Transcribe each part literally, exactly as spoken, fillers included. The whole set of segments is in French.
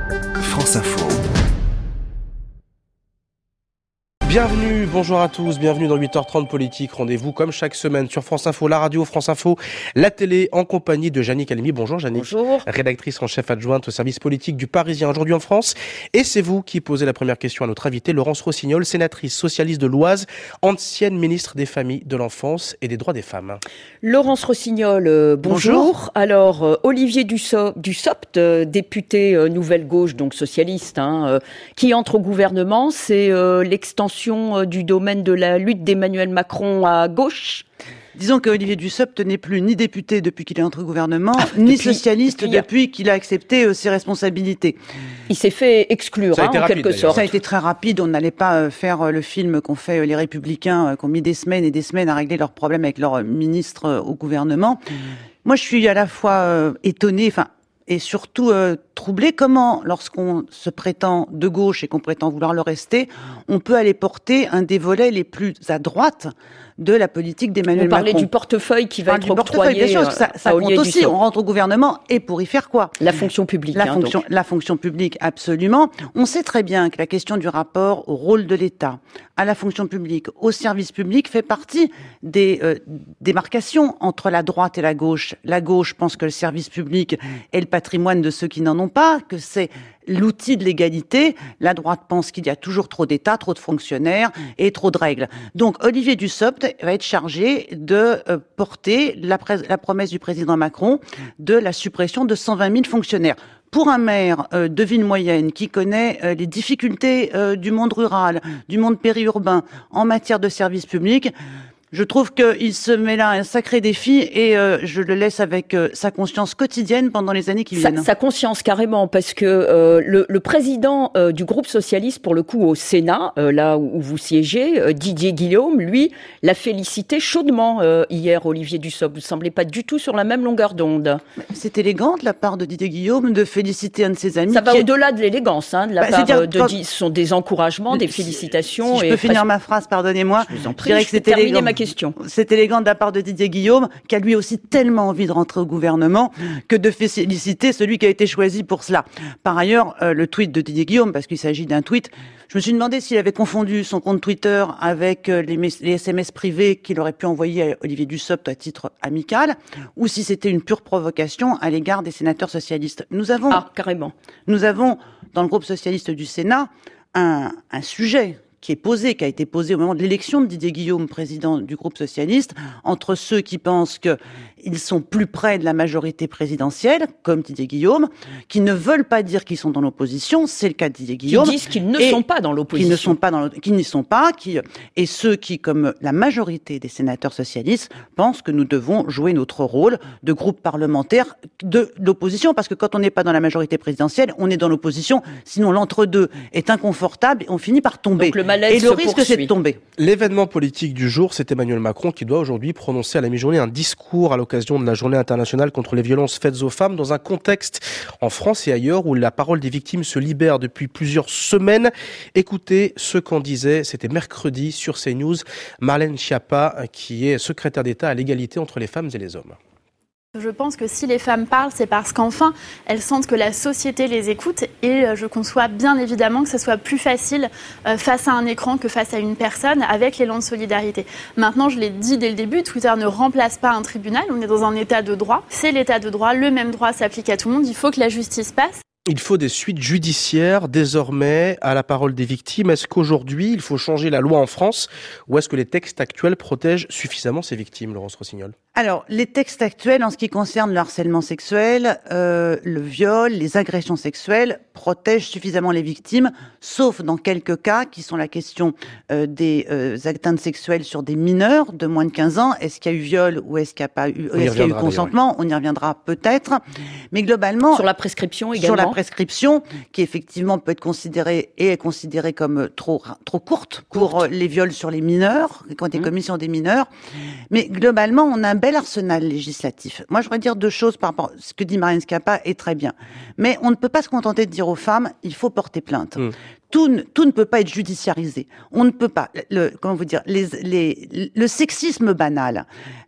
France Info. Bienvenue, bonjour à tous, bienvenue dans huit heures trente Politique. Rendez-vous comme chaque semaine sur France Info, la radio, France Info, la télé, en compagnie de Yannick Halimi. Bonjour Yannick. Bonjour. Rédactrice en chef adjointe au service politique du Parisien aujourd'hui en France. Et c'est vous qui posez la première question à notre invitée, Laurence Rossignol, sénatrice socialiste de l'Oise, ancienne ministre des Familles, de l'Enfance et des Droits des Femmes. Laurence Rossignol, euh, bonjour. bonjour. Alors, euh, Olivier Dussopt, Dussopt euh, député euh, Nouvelle Gauche, donc socialiste, hein, euh, qui entre au gouvernement, c'est euh, l'extension du domaine de la lutte d'Emmanuel Macron à gauche. Disons qu'Olivier Dussopt n'est plus ni député depuis qu'il est entré au gouvernement, ah, ni depuis, socialiste depuis, depuis qu'il a accepté euh, ses responsabilités. Il s'est fait exclure, hein, en rapide, quelque sorte. Ça a été très rapide. On n'allait pas euh, faire euh, le film qu'ont fait euh, les Républicains, euh, qui ont mis des semaines et des semaines à régler leurs problèmes avec leurs euh, ministres euh, au gouvernement. Mmh. Moi, je suis à la fois euh, étonnée, enfin, et surtout euh, troublé comment, lorsqu'on se prétend de gauche et qu'on prétend vouloir le rester, on peut aller porter un des volets les plus à droite de la politique d'Emmanuel Macron. Vous parlez du portefeuille qui va enfin, être octroyé. Bien sûr, ça, ça compte aussi. On rentre au gouvernement et pour y faire quoi ? La fonction publique. La hein, fonction, donc. la fonction publique, absolument. On sait très bien que la question du rapport au rôle de l'État, à la fonction publique, au service public fait partie des euh, démarcations entre la droite et la gauche. La gauche pense que le service public est le patrimoine de ceux qui n'en ont pas, que c'est l'outil de l'égalité. La droite pense qu'il y a toujours trop d'État, trop de fonctionnaires et trop de règles. Donc Olivier Dussopt va être chargé de euh, porter la, pré- la promesse du président Macron de la suppression de cent vingt mille fonctionnaires. Pour un maire euh, de ville moyenne qui connaît euh, les difficultés euh, du monde rural, du monde périurbain en matière de services publics, je trouve qu'il se met là un sacré défi et euh, je le laisse avec euh, sa conscience quotidienne pendant les années qui sa, viennent. Sa conscience, carrément, parce que euh, le, le président euh, du groupe socialiste, pour le coup, au Sénat, euh, là où, où vous siégez, euh, Didier Guillaume, lui, l'a félicité chaudement euh, hier, Olivier Dussopt. Vous ne semblez pas du tout sur la même longueur d'onde. C'est élégant de la part de Didier Guillaume de féliciter un de ses amis. Ça va est... au-delà de l'élégance, hein, de la bah, part dire, de... quand... Ce sont des encouragements, des félicitations. Si je et peux finir presque... ma phrase, pardonnez-moi. Je vous en prie, je dirais je que c'est terminer élégant. ma question. C'est élégant de la part de Didier Guillaume, qui a lui aussi tellement envie de rentrer au gouvernement, que de féliciter celui qui a été choisi pour cela. Par ailleurs, euh, le tweet de Didier Guillaume, parce qu'il s'agit d'un tweet, je me suis demandé s'il avait confondu son compte Twitter avec euh, les, les S M S privés qu'il aurait pu envoyer à Olivier Dussopt à titre amical, ou si c'était une pure provocation à l'égard des sénateurs socialistes. Nous avons, ah, carrément. Nous avons, dans le groupe socialiste du Sénat, un, un sujet qui est posé, qui a été posé au moment de l'élection de Didier Guillaume, président du groupe socialiste, entre ceux qui pensent qu'ils sont plus près de la majorité présidentielle, comme Didier Guillaume, qui ne veulent pas dire qu'ils sont dans l'opposition, c'est le cas de Didier Guillaume. Qui disent qu'ils ne sont pas dans l'opposition. Qui ne sont pas dans, qui n'y sont pas, qui, et ceux qui, comme la majorité des sénateurs socialistes, pensent que nous devons jouer notre rôle de groupe parlementaire de l'opposition, parce que quand on n'est pas dans la majorité présidentielle, on est dans l'opposition, sinon l'entre-deux est inconfortable et on finit par tomber. Donc, le et le risque, c'est de tomber. L'événement politique du jour, c'est Emmanuel Macron qui doit aujourd'hui prononcer à la mi-journée un discours à l'occasion de la journée internationale contre les violences faites aux femmes, dans un contexte en France et ailleurs où la parole des victimes se libère depuis plusieurs semaines. Écoutez ce qu'en disait, c'était mercredi sur CNews, Marlène Schiappa, qui est secrétaire d'État à l'égalité entre les femmes et les hommes. Je pense que si les femmes parlent, c'est parce qu'enfin, elles sentent que la société les écoute et je conçois bien évidemment que ce soit plus facile euh, face à un écran que face à une personne avec l'élan de solidarité. Maintenant, je l'ai dit dès le début, Twitter ne remplace pas un tribunal, on est dans un état de droit, c'est l'état de droit, le même droit s'applique à tout le monde, il faut que la justice passe. Il faut des suites judiciaires désormais à la parole des victimes. Est-ce qu'aujourd'hui, il faut changer la loi en France ou est-ce que les textes actuels protègent suffisamment ces victimes, Laurence Rossignol ? Alors, les textes actuels, en ce qui concerne le harcèlement sexuel, euh, le viol, les agressions sexuelles, protègent suffisamment les victimes, sauf dans quelques cas qui sont la question euh, des euh, atteintes sexuelles sur des mineurs de moins de quinze ans. Est-ce qu'il y a eu viol ou est-ce qu'il n'y a pas eu, est-ce qu'il y a eu consentement ? On y reviendra peut-être. Mais globalement... Sur la prescription également. Sur la prescription, qui effectivement peut être considérée et est considérée comme trop, trop courte pour courte. les viols sur les mineurs, quand il est commis sur des mineurs. Mais globalement, on a un bel arsenal législatif. Moi, je voudrais dire deux choses par rapport à ce que dit Marlène Schiappa est très bien. Mais on ne peut pas se contenter de dire aux femmes, il faut porter plainte. Mmh. Tout ne, tout ne peut pas être judiciarisé. On ne peut pas, le, comment vous dire, les, les, le sexisme banal,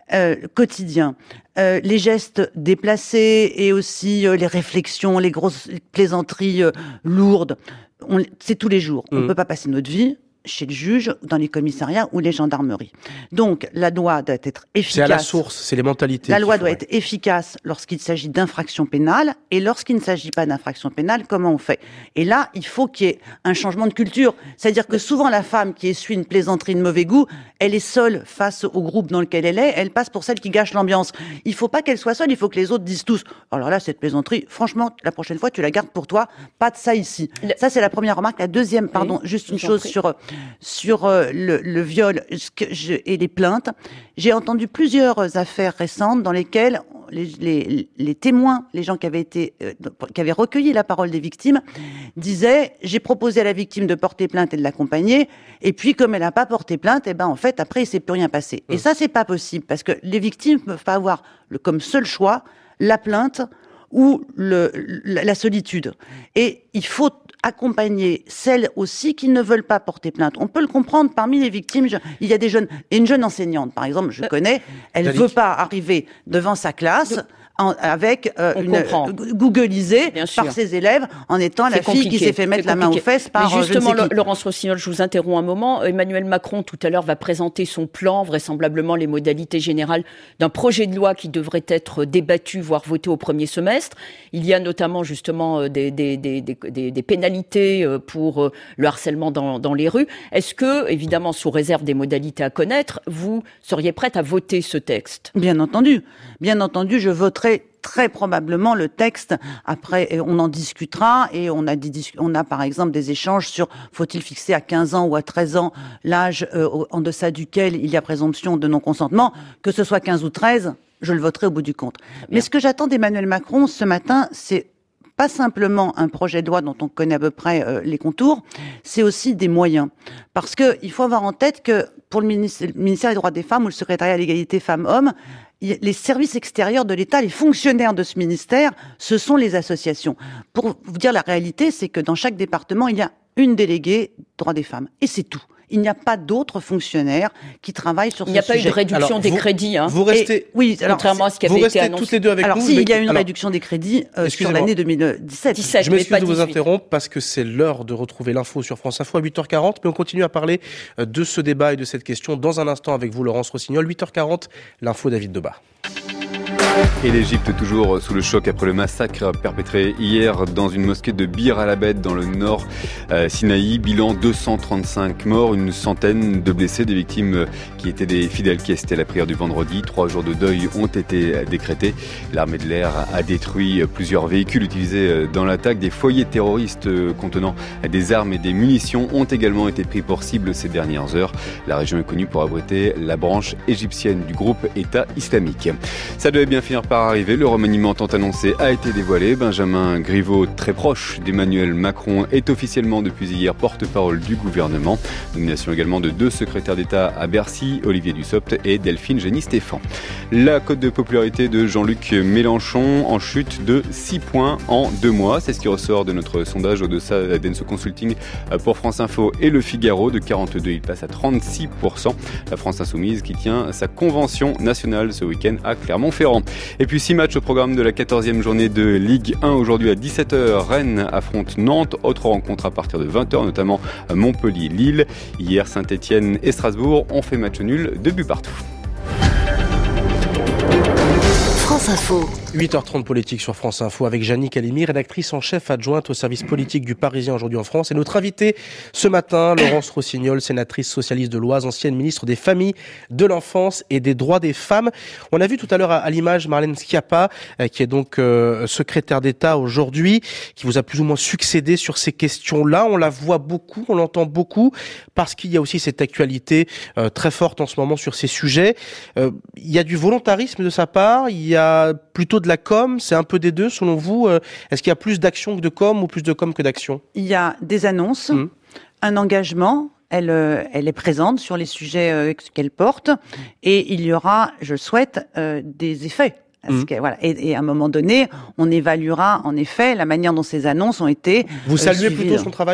euh, quotidien, euh, les gestes déplacés et aussi euh, les réflexions, les grosses plaisanteries euh, lourdes, on, c'est tous les jours. Mmh. On ne peut pas passer notre vie chez le juge, dans les commissariats ou les gendarmeries. Donc, la loi doit être efficace. C'est à la source, c'est les mentalités. La loi doit ouais. être efficace lorsqu'il s'agit d'infractions pénales, et lorsqu'il ne s'agit pas d'infractions pénales, comment on fait? Et là, il faut qu'il y ait un changement de culture. C'est-à-dire que souvent, la femme qui essuie une plaisanterie de mauvais goût, elle est seule face au groupe dans lequel elle est, elle passe pour celle qui gâche l'ambiance. Il faut pas qu'elle soit seule, il faut que les autres disent tous, alors là, cette plaisanterie, franchement, la prochaine fois, tu la gardes pour toi, pas de ça ici. Le... Ça, c'est la première remarque. La deuxième, pardon, oui, juste une chose sur sur euh, le, le viol ce que je, et les plaintes. J'ai entendu plusieurs affaires récentes dans lesquelles les, les, les témoins, les gens qui avaient été, euh, qui avaient recueilli la parole des victimes, disaient « j'ai proposé à la victime de porter plainte et de l'accompagner, et puis comme elle n'a pas porté plainte, et ben en fait après il s'est plus rien passé. Mmh. » Et ça c'est pas possible parce que les victimes ne peuvent pas avoir le, comme seul choix la plainte ou le, la, la solitude. Et il faut accompagner celles aussi qui ne veulent pas porter plainte. On peut le comprendre, parmi les victimes, je, il y a des jeunes, et une jeune enseignante, par exemple, je connais, elle ne veut pas arriver devant sa classe en, avec euh, une euh, googlisée par ses élèves en étant la fille qui s'est fait mettre la main aux fesses par Mais justement, je ne sais qui. Laurence Rossignol, je vous interromps un moment. Emmanuel Macron, tout à l'heure, va présenter son plan, vraisemblablement les modalités générales d'un projet de loi qui devrait être débattu, voire voté au premier semestre. Il y a notamment justement des, des, des, des, des, des pénalités pour le harcèlement dans, dans les rues. Est-ce que, évidemment, sous réserve des modalités à connaître, vous seriez prête à voter ce texte? Bien entendu. Bien entendu, je voterai très probablement le texte. Après, on en discutera et on a, des, on a par exemple des échanges sur faut-il fixer à quinze ans ou à treize ans l'âge euh, en deçà duquel il y a présomption de non-consentement. Que ce soit quinze ou treize, je le voterai au bout du compte. Mais ce que j'attends d'Emmanuel Macron ce matin, c'est pas simplement un projet de loi dont on connaît à peu près euh, les contours, c'est aussi des moyens. Parce que il faut avoir en tête que pour le ministère, le ministère des droits des femmes ou le secrétariat à l'égalité femmes-hommes, les services extérieurs de l'État, les fonctionnaires de ce ministère, ce sont les associations. Pour vous dire la réalité, c'est que dans chaque département, il y a une déléguée droits des femmes. Et c'est tout. Il n'y a pas d'autres fonctionnaires qui travaillent sur ce sujet. Il n'y a pas eu de réduction alors, des vous, crédits. Hein. Vous restez, et, oui, alors, contrairement à ce qui avait été annoncé. Toutes les deux avec alors nous. si, mais, il y a eu une alors, réduction des crédits euh, sur l'année deux mille dix-sept. dix-sept, je m'excuse de vous dix-huit. interrompre parce que c'est l'heure de retrouver l'info sur France Info à huit heures quarante, mais on continue à parler de ce débat et de cette question dans un instant avec vous, Laurence Rossignol. huit heures quarante, l'info David Debat. Et l'Égypte toujours sous le choc après le massacre perpétré hier dans une mosquée de Bir al-Abed dans le nord euh, Sinaï. Bilan deux cent trente-cinq morts, une centaine de blessés, des victimes qui étaient des fidèles qui assistaient à la prière du vendredi. Trois jours de deuil ont été décrétés. L'armée de l'air a détruit plusieurs véhicules utilisés dans l'attaque. Des foyers terroristes contenant des armes et des munitions ont également été pris pour cible ces dernières heures. La région est connue pour abriter la branche égyptienne du groupe État islamique. Ça devait bien finir par arriver. Le remaniement tant annoncé a été dévoilé. Benjamin Griveaux, très proche d'Emmanuel Macron, est officiellement depuis hier porte-parole du gouvernement. Nomination également de deux secrétaires d'État à Bercy, Olivier Dussopt et Delphine Gény-Stéphan. La cote de popularité de Jean-Luc Mélenchon en chute de six points en deux mois. C'est ce qui ressort de notre sondage au-delà d'Enso Consulting pour France Info et Le Figaro. De quarante-deux, il passe à trente-six pour cent. La France Insoumise qui tient sa convention nationale ce week-end à Clermont-Ferrand. Et puis six matchs au programme de la quatorzième journée de Ligue un. Aujourd'hui à dix-sept heures, Rennes affronte Nantes. Autre rencontre à partir de vingt heures, notamment Montpellier-Lille. Hier, Saint-Etienne et Strasbourg ont fait match nul, deux buts partout. France Info. huit heures trente politique sur France Info avec Jannick Halimi, rédactrice en chef adjointe au service politique du Parisien aujourd'hui en France. Et notre invitée ce matin, Laurence Rossignol, sénatrice socialiste de l'Oise, ancienne ministre des Familles, de l'Enfance et des Droits des Femmes. On a vu tout à l'heure à, à l'image Marlène Schiappa, euh, qui est donc euh, secrétaire d'État aujourd'hui, qui vous a plus ou moins succédé sur ces questions-là. On la voit beaucoup, on l'entend beaucoup, parce qu'il y a aussi cette actualité euh, très forte en ce moment sur ces sujets. Euh, il y a du volontarisme de sa part, il y a plutôt de la com, c'est un peu des deux selon vous. Est-ce qu'il y a plus d'action que de com ou plus de com que d'action? Il y a des annonces, mmh. un engagement, elle, elle est présente sur les sujets qu'elle porte et il y aura, je souhaite, euh, des effets. Mmh. Que, voilà. et, et à un moment donné, on évaluera en effet la manière dont ces annonces ont été Vous saluez euh, suivies. plutôt son travail?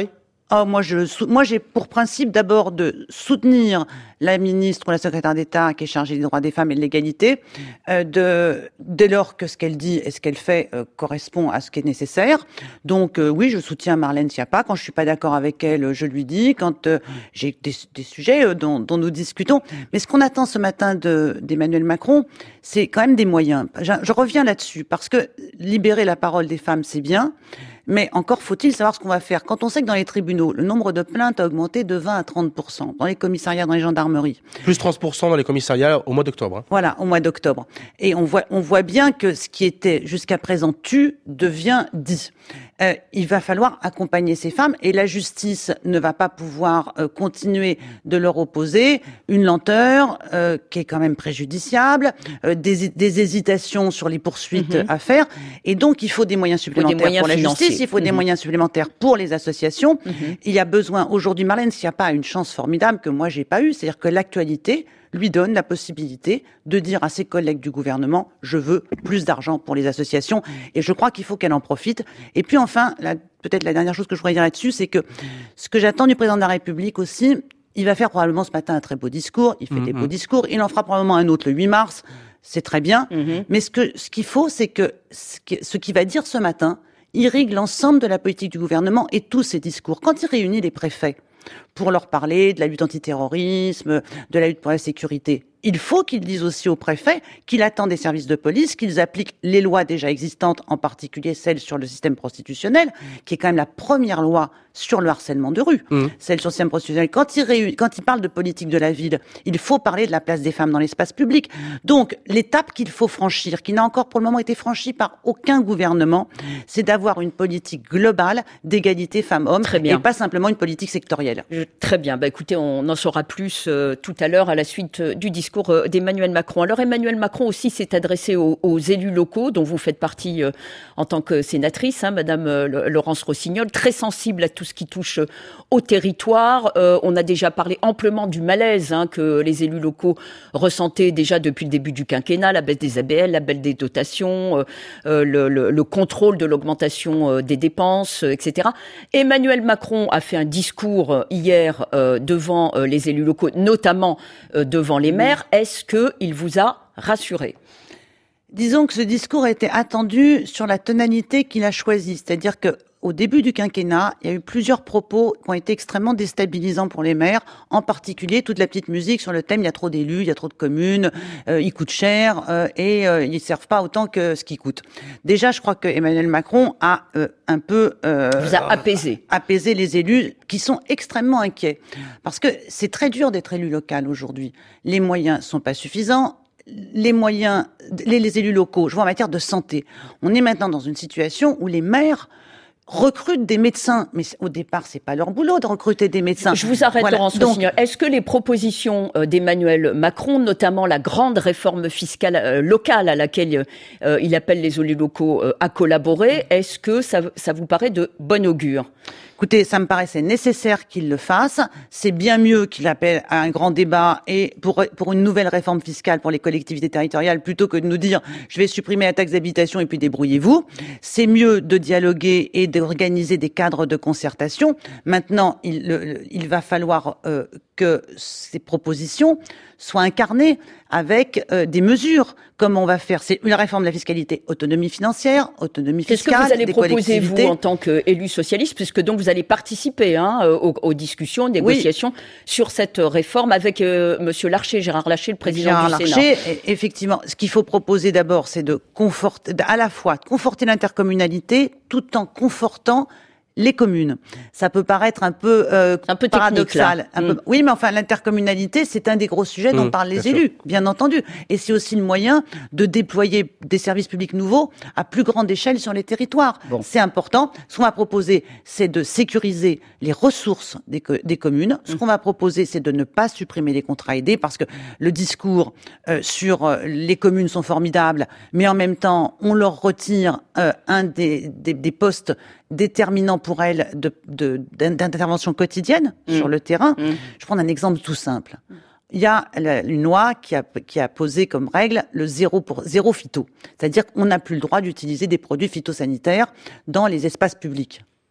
Oh, moi, je, moi, j'ai pour principe d'abord de soutenir la ministre ou la secrétaire d'État qui est chargée des droits des femmes et de l'égalité, euh, de, dès lors que ce qu'elle dit et ce qu'elle fait euh, correspond à ce qui est nécessaire. Donc, euh, oui, je soutiens Marlène Schiappa. Quand je suis pas d'accord avec elle, je lui dis. Quand euh, j'ai des, des sujets euh, dont, dont nous discutons. Mais ce qu'on attend ce matin de, d'Emmanuel Macron, c'est quand même des moyens. Je, je reviens là-dessus parce que libérer la parole des femmes, c'est bien. Mais encore faut-il savoir ce qu'on va faire. Quand on sait que dans les tribunaux, le nombre de plaintes a augmenté de vingt à trente pour cent, dans les commissariats, dans les gendarmeries. Plus trente pour cent dans les commissariats au mois d'octobre. Hein. Voilà, au mois d'octobre. Et on voit, on voit bien que ce qui était jusqu'à présent tu devient dit. Euh, il va falloir accompagner ces femmes et la justice ne va pas pouvoir euh, continuer de leur opposer une lenteur euh, qui est quand même préjudiciable, euh, des, des hésitations sur les poursuites mmh. à faire. Et donc, il faut des moyens supplémentaires des moyens pour la financiers. Justice, il faut mmh. des moyens supplémentaires pour les associations. Mmh. Il y a besoin, aujourd'hui, Marlène Schiappa a une chance formidable que moi, j'ai pas eue, c'est-à-dire que l'actualité lui donne la possibilité de dire à ses collègues du gouvernement « je veux plus d'argent pour les associations ». Et je crois qu'il faut qu'elle en profite. Et puis enfin, la, peut-être la dernière chose que je voudrais dire là-dessus, c'est que ce que j'attends du président de la République aussi, il va faire probablement ce matin un très beau discours, il fait mmh. des beaux discours, il en fera probablement un autre le huit mars, c'est très bien. Mmh. Mais ce que ce qu'il faut, c'est que ce, que ce qu'il va dire ce matin irrigue l'ensemble de la politique du gouvernement et tous ses discours. Quand il réunit les préfets pour leur parler de la lutte antiterrorisme, de la lutte pour la sécurité, il faut qu'ils disent aussi aux préfets qu'il attend des services de police, qu'ils appliquent les lois déjà existantes, en particulier celle sur le système prostitutionnel, qui est quand même la première loi sur le harcèlement de rue, mmh. celle sur le système prostitutionnel. Quand il, réunit, quand il parle de politique de la ville, il faut parler de la place des femmes dans l'espace public. Donc, l'étape qu'il faut franchir, qui n'a encore pour le moment été franchie par aucun gouvernement, c'est d'avoir une politique globale d'égalité femmes-hommes et pas simplement une politique sectorielle. Très bien. Bah, écoutez, on en saura plus euh, tout à l'heure à la suite euh, du discours d'Emmanuel Macron. Alors Emmanuel Macron aussi s'est adressé aux, aux élus locaux, dont vous faites partie euh, en tant que sénatrice, hein, Madame euh, Laurence Rossignol, très sensible à tout ce qui touche euh, au territoire. Euh, on a déjà parlé amplement du malaise hein, que les élus locaux ressentaient déjà depuis le début du quinquennat, la baisse des A B L, la baisse des dotations, euh, le, le, le contrôle de l'augmentation euh, des dépenses, euh, et cetera. Emmanuel Macron a fait un discours euh, hier euh, devant euh, les élus locaux, notamment euh, devant les maires. Est-ce qu'il vous a rassuré ? Disons que ce discours a été attendu sur la tonalité qu'il a choisie. C'est-à-dire que au début du quinquennat, il y a eu plusieurs propos qui ont été extrêmement déstabilisants pour les maires, en particulier toute la petite musique sur le thème « il y a trop d'élus, il y a trop de communes, euh, ils coûtent cher euh, et euh, ils ne servent pas autant que ce qu'ils coûtent ». Déjà, je crois que Emmanuel Macron a euh, un peu euh, vous a apaisé. apaisé les élus qui sont extrêmement inquiets. Parce que c'est très dur d'être élu local aujourd'hui. Les moyens sont pas suffisants. Les moyens, les, les élus locaux, je vois en matière de santé, on est maintenant dans une situation où les maires recrutent des médecins, mais au départ, c'est pas leur boulot de recruter des médecins. Je vous arrête, voilà. Laurence Rossignol. Est-ce que les propositions d'Emmanuel Macron, notamment la grande réforme fiscale euh, locale à laquelle euh, il appelle les élus locaux euh, à collaborer, est-ce que ça, ça vous paraît de bon augure ? Écoutez, ça me paraissait nécessaire qu'il le fasse. C'est bien mieux qu'il appelle à un grand débat et pour pour une nouvelle réforme fiscale pour les collectivités territoriales plutôt que de nous dire je vais supprimer la taxe d'habitation et puis débrouillez-vous. C'est mieux de dialoguer et d'organiser des cadres de concertation. Maintenant, il le, il va falloir euh, que ces propositions soient incarnées avec euh, des mesures, comme on va faire. C'est une réforme de la fiscalité, autonomie financière, autonomie fiscale. Qu'est-ce que vous allez proposer, vous, en tant qu'élu socialiste, puisque donc vous allez participer hein, aux, aux discussions, aux négociations oui. sur cette réforme avec euh, Monsieur Larcher, Gérard Larcher, le président Gérard du Larcher, Sénat. Effectivement, ce qu'il faut proposer d'abord, c'est de conforter, à la fois de conforter l'intercommunalité, tout en confortant les communes. Ça peut paraître un peu, euh, un peu paradoxal. Un mmh. peu... Oui, mais enfin, l'intercommunalité, c'est un des gros sujets dont mmh, parlent les bien élus, sûr. bien entendu. Et c'est aussi le moyen de déployer des services publics nouveaux à plus grande échelle sur les territoires. Bon. C'est important. Ce qu'on va proposer, c'est de sécuriser les ressources des, co- des communes. Ce mmh. qu'on va proposer, c'est de ne pas supprimer les contrats aidés, parce que le discours euh, sur euh, les communes sont formidables, mais en même temps, on leur retire euh, un des, des, des postes déterminant pour elles de, de, d'intervention quotidienne mmh. sur le terrain. Mmh. Je vais prendre un exemple tout simple. Il y a la, une loi qui a, qui a posé comme règle le zéro pour zéro phyto. C'est-à-dire qu'on n'a plus le droit d'utiliser des produits phytosanitaires dans les espaces publics.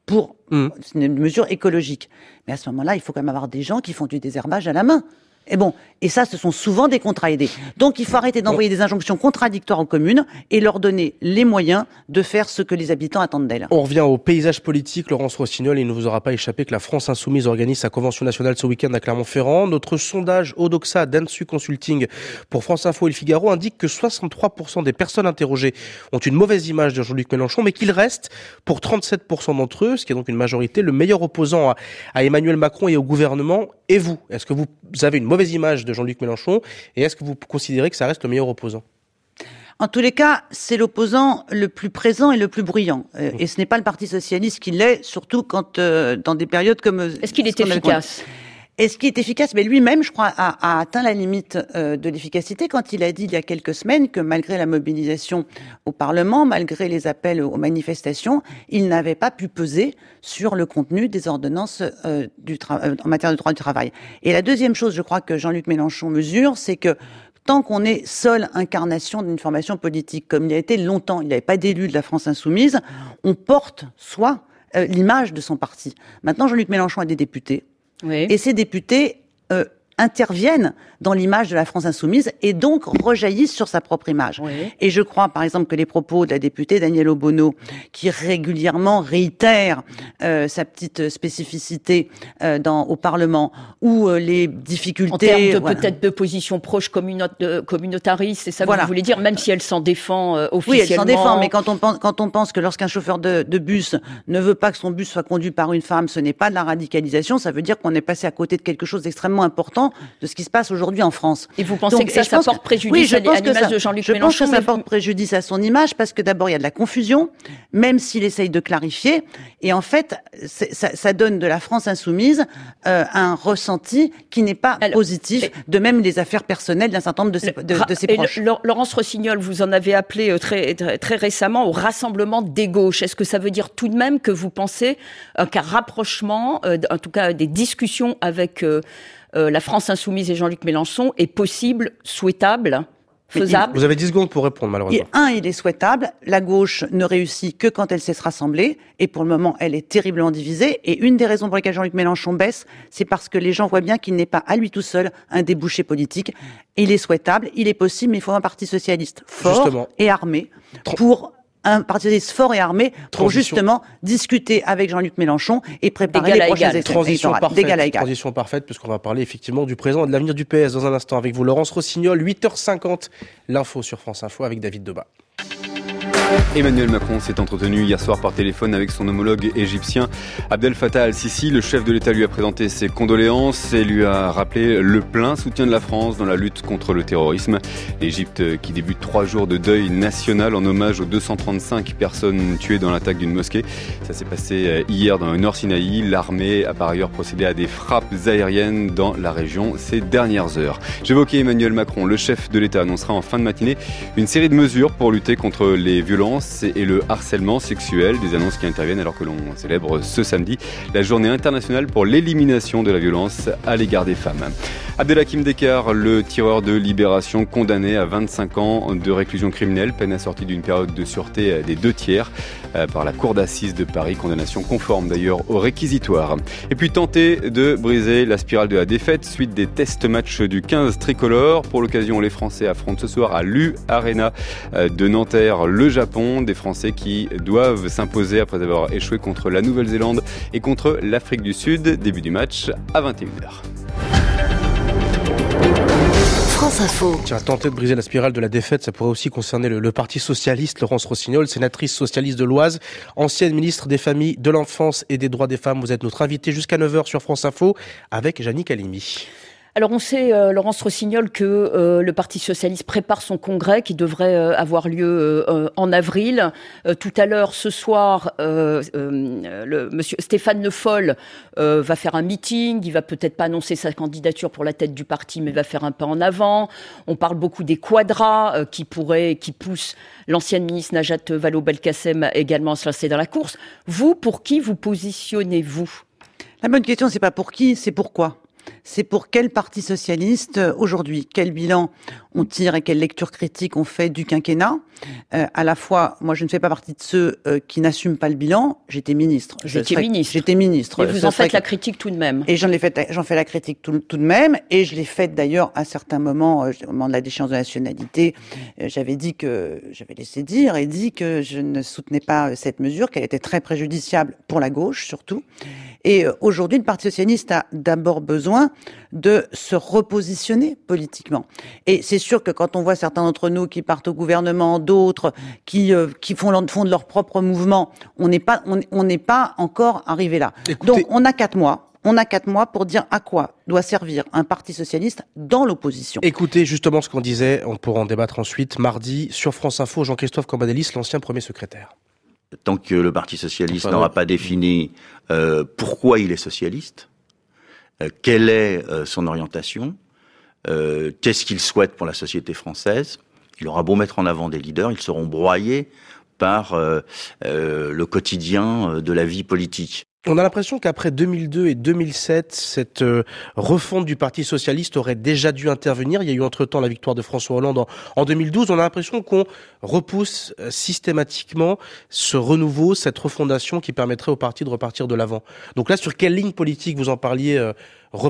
pour Mmh. c'est une mesure écologique. Mais à ce moment-là, il faut quand même avoir des gens qui font du désherbage à la main. Et bon, et ça, ce sont souvent des contrats aidés. Donc, il faut arrêter d'envoyer des injonctions contradictoires aux communes et leur donner les moyens de faire ce que les habitants attendent d'elles. On revient au paysage politique. Laurence Rossignol, il ne vous aura pas échappé que la France Insoumise organise sa convention nationale ce week-end à Clermont-Ferrand. Notre sondage Odoxa d'Ansu Consulting pour France Info et Le Figaro indique que soixante-trois pour cent des personnes interrogées ont une mauvaise image de Jean-Luc Mélenchon, mais qu'il reste, pour trente-sept pour cent d'entre eux, ce qui est donc une majorité, le meilleur opposant à, à Emmanuel Macron et au gouvernement. Et vous, est-ce que vous avez une mauvaise image de Jean-Luc Mélenchon et est-ce que vous considérez que ça reste le meilleur opposant ? En tous les cas, c'est l'opposant le plus présent et le plus bruyant. Euh, et ce n'est pas le Parti socialiste qui l'est, surtout quand euh, dans des périodes comme... Est-ce qu'il est efficace ? Est-ce qu'il est efficace ? Mais lui-même, je crois, a, a atteint la limite euh, de l'efficacité quand il a dit il y a quelques semaines que malgré la mobilisation au Parlement, malgré les appels aux manifestations, il n'avait pas pu peser sur le contenu des ordonnances euh, du tra- euh, en matière de droit du travail. Et la deuxième chose, je crois, que Jean-Luc Mélenchon mesure, c'est que tant qu'on est seule incarnation d'une formation politique, comme il a été longtemps, il n'avait pas d'élu de la France Insoumise, on porte soi euh, l'image de son parti. Maintenant, Jean-Luc Mélenchon a des députés. Oui. Et ces députés euh, interviennent dans l'image de la France Insoumise et donc rejaillissent sur sa propre image. Oui. Et je crois, par exemple, que les propos de la députée Danielle Obono, qui régulièrement réitère euh, sa petite spécificité euh, dans, au Parlement, ou euh, les difficultés... En termes de voilà. peut-être de position proche communau- de, communautariste, c'est ça Voilà. que vous voulez dire, même si elle s'en défend euh, officiellement. Oui, elle s'en défend, mais quand on pense, quand on pense que lorsqu'un chauffeur de, de bus ne veut pas que son bus soit conduit par une femme, ce n'est pas de la radicalisation, ça veut dire qu'on est passé à côté de quelque chose d'extrêmement important de ce qui se passe aujourd'hui en France. Et vous pensez Donc, que ça, et je ça pense porte que- préjudice oui, je à, pense à que l'image ça- de Jean-Luc Je pense Mélenchon que ça mais- porte préjudice à son image parce que d'abord il y a de la confusion, même s'il essaye de clarifier, et en fait c'est- ça, ça donne de la France insoumise euh, un ressenti qui n'est pas Alors, positif, mais- de même les affaires personnelles d'un certain nombre de ses, de, de ses Et proches. le- Laurence Rossignol, vous en avez appelé euh, très, très, très récemment au rassemblement des gauches. Est-ce que ça veut dire tout de même que vous pensez euh, qu'un rapprochement, euh, en tout cas des discussions avec euh, euh, la France Insoumise et Jean-Luc Mélenchon est possible, souhaitable, faisable ? Vous avez dix secondes pour répondre, malheureusement. Et un, il est souhaitable. La gauche ne réussit que quand elle sait se rassembler. Et pour le moment, elle est terriblement divisée. Et une des raisons pour lesquelles Jean-Luc Mélenchon baisse, c'est parce que les gens voient bien qu'il n'est pas à lui tout seul un débouché politique. Il est souhaitable, il est possible, mais il faut un parti socialiste fort Justement. et armé Tran- pour un parti socialiste fort et armé pour Transition. justement discuter avec Jean-Luc Mélenchon et préparer D'égal les à prochaines égal. élections Transition électorales. parfaite, D'égal à égal. transition parfaite, puisqu'on va parler effectivement du présent et de l'avenir du P S dans un instant avec vous. Laurence Rossignol, huit heures cinquante, l'info sur France Info avec David Debat. Emmanuel Macron s'est entretenu hier soir par téléphone avec son homologue égyptien Abdel Fattah al-Sisi. Le chef de l'État lui a présenté ses condoléances et lui a rappelé le plein soutien de la France dans la lutte contre le terrorisme. L'Égypte qui débute trois jours de deuil national en hommage aux deux cent trente-cinq personnes tuées dans l'attaque d'une mosquée. Ça s'est passé hier dans le Nord Sinaï. L'armée a par ailleurs procédé à des frappes aériennes dans la région ces dernières heures. J'évoquais Emmanuel Macron. Le chef de l'État annoncera en fin de matinée une série de mesures pour lutter contre les violences et le harcèlement sexuel, des annonces qui interviennent alors que l'on célèbre ce samedi la journée internationale pour l'élimination de la violence à l'égard des femmes. Abdelhakim Dekar, le tireur de Libération, condamné à vingt-cinq ans de réclusion criminelle, peine assortie d'une période de sûreté des deux tiers par la cour d'assises de Paris, condamnation conforme d'ailleurs au réquisitoire. Et puis tenter de briser la spirale de la défaite suite des test matchs du quinze tricolore. Pour l'occasion, les Français affrontent ce soir à l'U Arena de Nanterre le Japon, des Français qui doivent s'imposer après avoir échoué contre la Nouvelle-Zélande et contre l'Afrique du Sud. Début du match à vingt et une heures. France Info. Tiens, tenter de briser la spirale de la défaite, ça pourrait aussi concerner le, le Parti socialiste. Laurence Rossignol, sénatrice socialiste de l'Oise, ancienne ministre des Familles, de l'Enfance et des Droits des Femmes. Vous êtes notre invitée jusqu'à neuf heures sur France Info avec Jannick Halimi. Alors on sait, euh, Laurence Rossignol, que euh, le Parti socialiste prépare son congrès qui devrait euh, avoir lieu euh, en avril. Euh, tout à l'heure, ce soir, euh, euh, le monsieur Stéphane Le Foll euh, va faire un meeting. Il va peut-être pas annoncer sa candidature pour la tête du parti, mais va faire un pas en avant. On parle beaucoup des quadras euh, qui pourraient, qui poussent l'ancienne ministre Najat Vallaud-Belkacem également à se lancer dans la course. Vous, pour qui vous positionnez-vous ? La bonne question, c'est pas pour qui, c'est pourquoi. c'est pour quel parti socialiste euh, aujourd'hui? Quel bilan on tire et quelle lecture critique on fait du quinquennat? euh, À la fois, moi je ne fais pas partie de ceux euh, qui n'assument pas le bilan. J'étais ministre. J'étais ministre. J'étais ministre. Mais vous en faites la critique tout de même. Et j'en ai fait, j'en fais la critique tout, tout de même. Et je l'ai faite d'ailleurs à certains moments, euh, au moment de la déchéance de nationalité. Euh, j'avais dit que, j'avais laissé dire et dit que je ne soutenais pas euh, cette mesure, qu'elle était très préjudiciable pour la gauche surtout. Et euh, aujourd'hui, le Parti socialiste a d'abord besoin de se repositionner politiquement. Et c'est sûr que quand on voit certains d'entre nous qui partent au gouvernement, d'autres qui euh, qui font, font de leur propre mouvement, on n'est pas on, on n'est pas encore arrivé là. Écoutez, donc on a quatre mois. On a quatre mois pour dire à quoi doit servir un parti socialiste dans l'opposition. Écoutez justement ce qu'on disait, on pourra en débattre ensuite, mardi, sur France Info, Jean-Christophe Cambadélis, l'ancien premier secrétaire. Tant que le Parti socialiste enfin, n'aura ouais. pas défini euh, pourquoi il est socialiste, euh, quelle est euh, son orientation, euh, qu'est-ce qu'il souhaite pour la société française, il aura beau mettre en avant des leaders, ils seront broyés par euh, euh, le quotidien de la vie politique. On a l'impression qu'après deux mille deux et deux mille sept, cette euh, refonte du Parti socialiste aurait déjà dû intervenir. Il y a eu entre-temps la victoire de François Hollande en, en deux mille douze. On a l'impression qu'on repousse euh, systématiquement ce renouveau, cette refondation qui permettrait au parti de repartir de l'avant. Donc là, sur quelle ligne politique vous en parliez, euh, repartir ?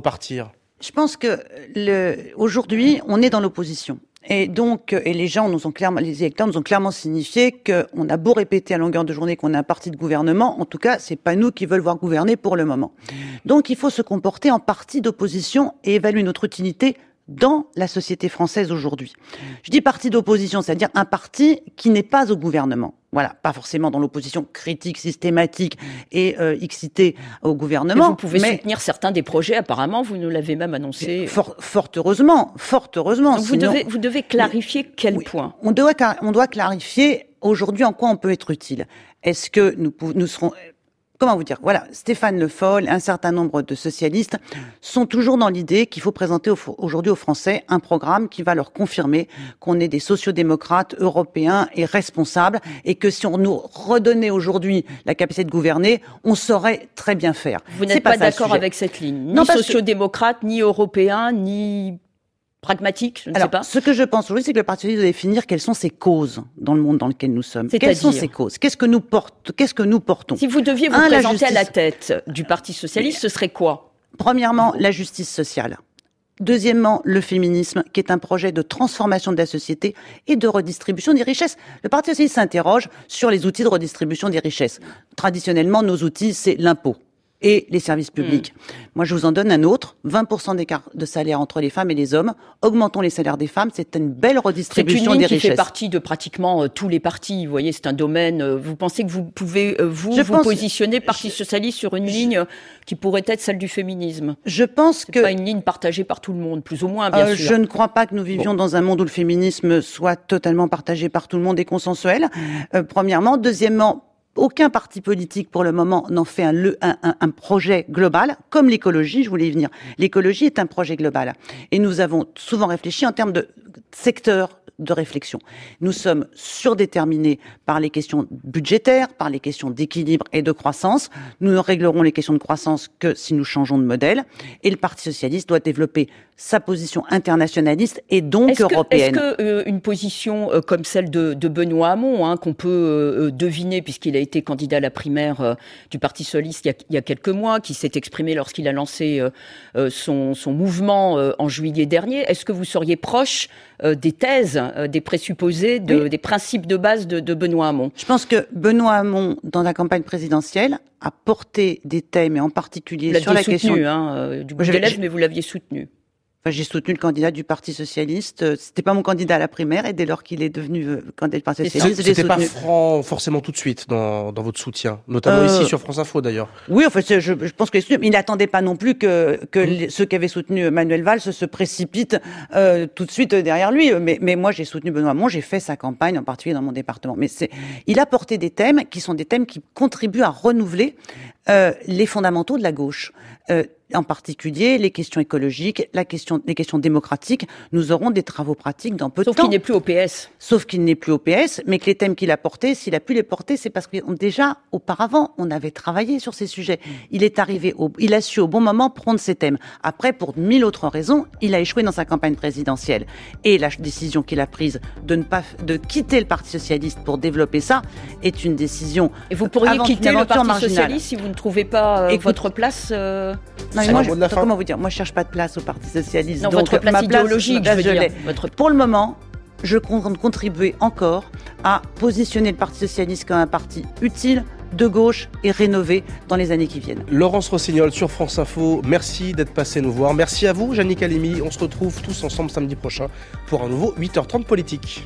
Je pense que le, aujourd'hui, on est dans l'opposition. Et donc, et les gens nous ont clairement, les électeurs nous ont clairement signifié qu'on a beau répéter à longueur de journée qu'on est un parti de gouvernement, en tout cas, c'est pas nous qui veulent voir gouverner pour le moment. Donc, il faut se comporter en parti d'opposition et évaluer notre utilité dans la société française aujourd'hui. Je dis parti d'opposition, c'est-à-dire un parti qui n'est pas au gouvernement. Voilà, pas forcément dans l'opposition critique, systématique et euh, excitée au gouvernement. Mais vous pouvez mais soutenir certains des projets, apparemment, vous nous l'avez même annoncé. Fort, fort heureusement, fort heureusement. Donc sinon, vous, devez, vous devez clarifier mais, quel oui, point on doit, on doit clarifier aujourd'hui en quoi on peut être utile. Est-ce que nous, nous serons... Comment vous dire? Voilà, Stéphane Le Foll, un certain nombre de socialistes sont toujours dans l'idée qu'il faut présenter aujourd'hui aux Français un programme qui va leur confirmer qu'on est des sociodémocrates européens et responsables et que si on nous redonnait aujourd'hui la capacité de gouverner, on saurait très bien faire. Vous n'êtes pas, pas d'accord avec cette ligne? Ni non, sociodémocrate, que... ni européen, ni... pragmatique, je ne Alors, sais pas. Ce que je pense aujourd'hui, c'est que le Parti socialiste doit définir quelles sont ses causes dans le monde dans lequel nous sommes. Quelles sont ces causes? Qu'est-ce que nous portons? Qu'est-ce que nous portons? Si vous deviez vous Un, présenter la à la tête du Parti socialiste, ce serait quoi? Premièrement, la justice sociale. Deuxièmement, le féminisme, qui est un projet de transformation de la société et de redistribution des richesses. Le Parti socialiste s'interroge sur les outils de redistribution des richesses. Traditionnellement, nos outils, c'est l'impôt et les services publics. Mmh. Moi, je vous en donne un autre. vingt pour cent d'écart de salaire entre les femmes et les hommes. Augmentons les salaires des femmes. C'est une belle redistribution des richesses. C'est une ligne qui fait partie de pratiquement euh, tous les partis. Vous voyez, c'est un domaine. Euh, vous pensez que vous pouvez, euh, vous, je vous pense, positionner, Parti je, socialiste, sur une je, ligne euh, qui pourrait être celle du féminisme? Je pense c'est que... pas une ligne partagée par tout le monde, plus ou moins, bien euh, sûr. Je ne crois pas que nous vivions bon. dans un monde où le féminisme soit totalement partagé par tout le monde et consensuel. Euh, premièrement. Deuxièmement, aucun parti politique, pour le moment, n'en fait un, un, un, un projet global, comme l'écologie, je voulais y venir. L'écologie est un projet global. Et nous avons souvent réfléchi en termes de secteur de réflexion. Nous sommes surdéterminés par les questions budgétaires, par les questions d'équilibre et de croissance. Nous ne réglerons les questions de croissance que si nous changeons de modèle. Et le Parti socialiste doit développer sa position internationaliste et donc est-ce européenne. Que, est-ce que euh, une position euh, comme celle de, de Benoît Hamon, hein, qu'on peut euh, deviner puisqu'il a été candidat à la primaire euh, du Parti socialiste il y, a, il y a quelques mois, qui s'est exprimé lorsqu'il a lancé euh, euh, son, son mouvement euh, en juillet dernier, est-ce que vous seriez proche euh, des thèses, euh, des présupposés, de, oui. des principes de base de, de Benoît Hamon? Je pense que Benoît Hamon, dans la campagne présidentielle, a porté des thèmes, et en particulier vous sur la soutenu, question... Hein, euh, du bout des lèvres, mais vous l'aviez soutenu. Enfin, j'ai soutenu le candidat du Parti socialiste. C'était pas mon candidat à la primaire, et dès lors qu'il est devenu euh, candidat du Parti socialiste, j'ai soutenu. C'était pas franc, forcément tout de suite dans, dans votre soutien, notamment euh, ici sur France Info d'ailleurs. Oui, en fait, je, je pense que il n'attendait pas non plus que, que mmh. les, ceux qui avaient soutenu Manuel Valls se précipitent euh, tout de suite derrière lui. Mais, mais moi, j'ai soutenu Benoît Hamon, j'ai fait sa campagne, en particulier dans mon département. Mais c'est, il a porté des thèmes qui sont des thèmes qui contribuent à renouveler euh, les fondamentaux de la gauche. Euh, en particulier les questions écologiques, la question, les questions démocratiques. Nous aurons des travaux pratiques dans peu de temps. Sauf qu'il n'est plus au P S. Sauf qu'il n'est plus au P S, mais que les thèmes qu'il a portés, s'il a pu les porter, c'est parce que déjà, auparavant, on avait travaillé sur ces sujets. Il est arrivé, au, il a su au bon moment prendre ces thèmes. Après, pour mille autres raisons, il a échoué dans sa campagne présidentielle. Et la décision qu'il a prise de ne pas, de quitter le Parti socialiste pour développer ça est une décision. Et vous pourriez quitter le Parti marginale. socialiste si vous ne trouvez pas euh, Écoute, votre place. Euh... Non, mais moi, je, comment vous dire, moi, je cherche pas de place au Parti socialiste. Non, donc votre place ma idéologique, place, je veux je dire. Votre... Pour le moment, je compte contribuer encore à positionner le Parti socialiste comme un parti utile, de gauche et rénové dans les années qui viennent. Laurence Rossignol sur France Info, merci d'être passé nous voir. Merci à vous, Jannick Halimi. On se retrouve tous ensemble samedi prochain pour un nouveau huit heures trente politique.